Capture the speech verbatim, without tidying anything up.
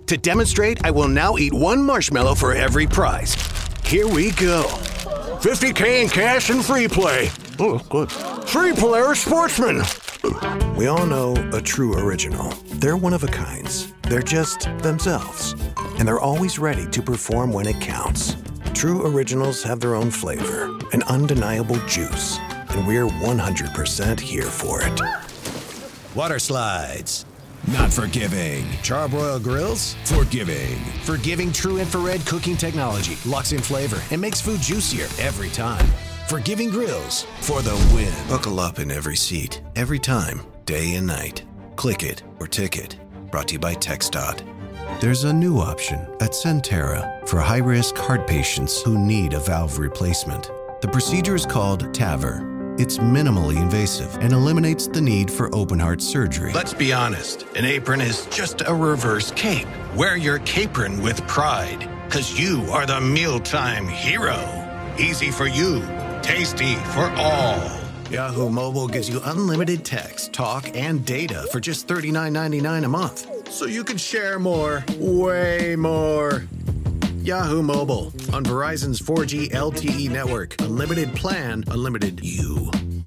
To demonstrate, I will now eat one marshmallow for every prize. Here we go. fifty K in cash and free play. Oh, good. Free player sportsman. We all know a true original. They're one of a kinds. They're just themselves. And they're always ready to perform when it counts. True originals have their own flavor, an undeniable juice. And we're one hundred percent here for it. Water slides. Not forgiving. Charbroil grills? Forgiving. Forgiving true infrared cooking technology. Locks in flavor and makes food juicier every time. Forgiving grills for the win. Buckle up in every seat, every time, day and night. Click it or ticket. Brought to you by TxDOT. There's a new option at Centera for high-risk heart patients who need a valve replacement. The procedure is called TAVR. It's minimally invasive and eliminates the need for open-heart surgery. Let's be honest, an apron is just a reverse cape. Wear your capron with pride, because you are the mealtime hero. Easy for you, tasty for all. Yahoo Mobile gives you unlimited text, talk, and data for just thirty-nine ninety-nine a month. So you can share more, way more. Yahoo Mobile on Verizon's four G L T E network. Unlimited plan, unlimited you.